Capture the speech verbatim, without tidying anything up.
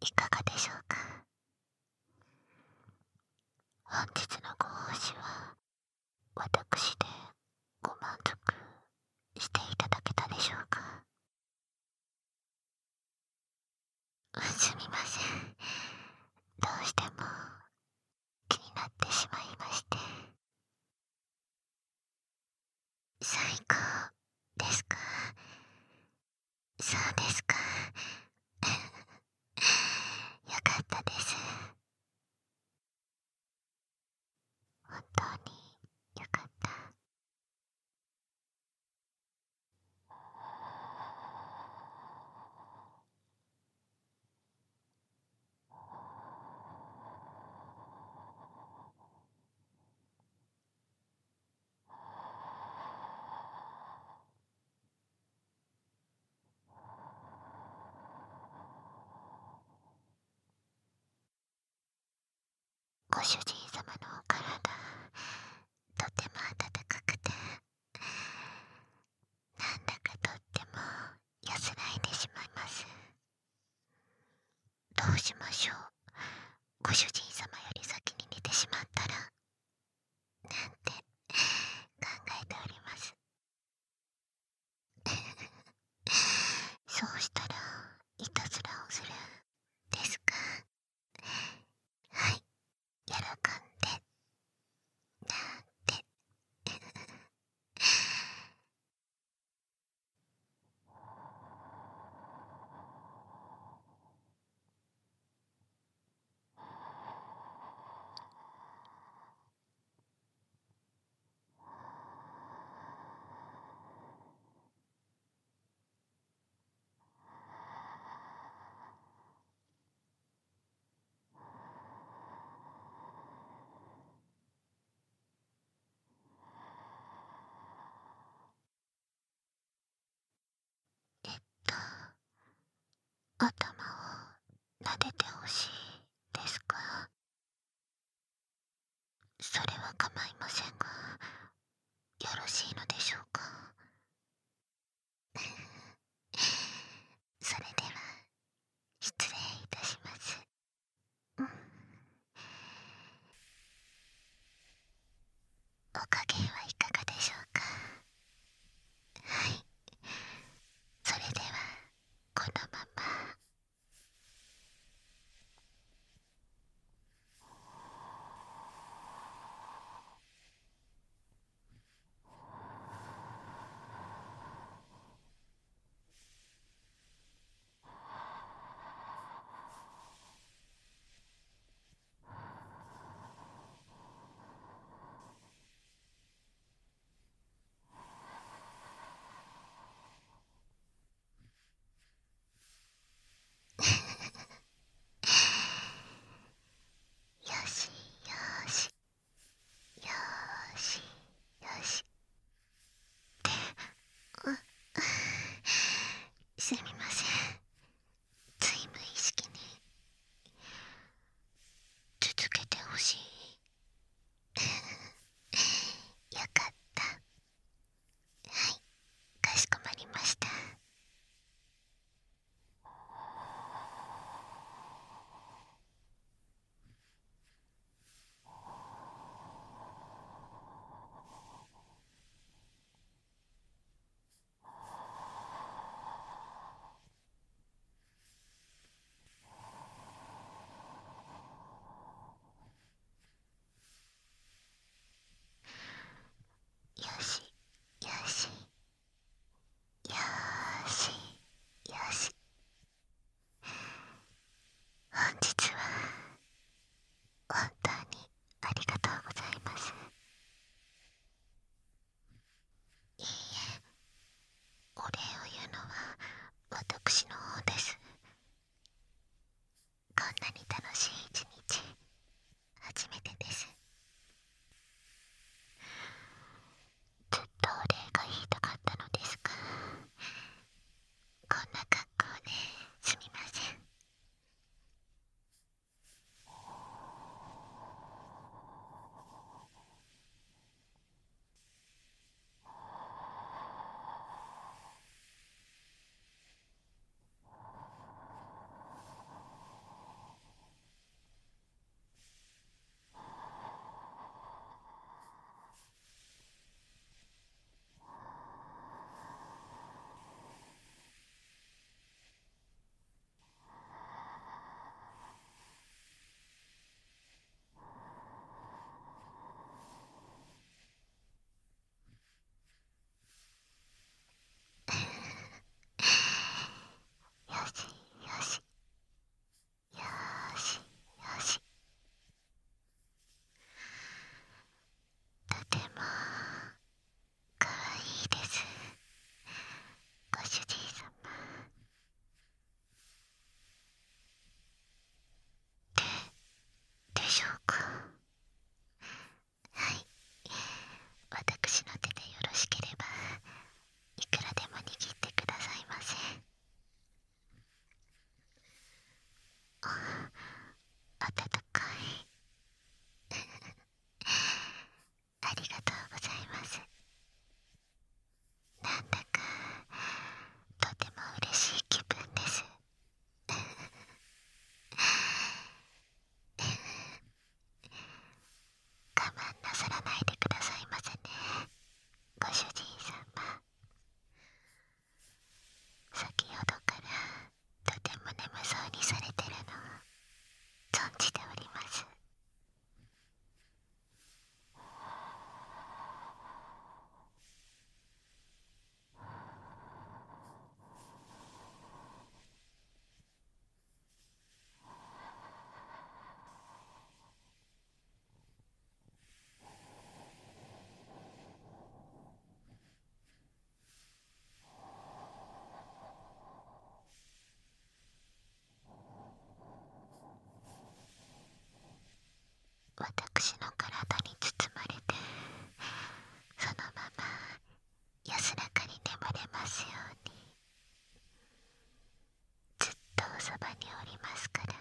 いかがでしょうか。本日のご奉仕は私でご満足していただけたでしょうか。すみません、どうしても気になってしまいまして。最高ですか。そうですか。よかったです。本当によかった。ご主人様のお体、とても温かくて、なんだかとっても安らいでしまいます。どうしましょう。ご主人様より先に寝てしまったら、なんて考えております。そうしたらいたずらをするですか。はい、喜んで、なんて。えっと頭を撫でてほしいですか。それは構いませんが、よろしいのでしょうか。それでは失礼いたします。うん、お加減はいかがでしょうか。はい、それではこのまま。よしよしよしよしって、うすみません、つい無意識に続けてほしい。よかった。はい、かしこまりました。よしよしよーしよし。本日は本当にありがとうございます。いいえ、お礼を言うのは私の方です。こんなに楽しい一日初めてです。ずっとお礼が言いたかったのですが、こんな格好ですみません。 ますから。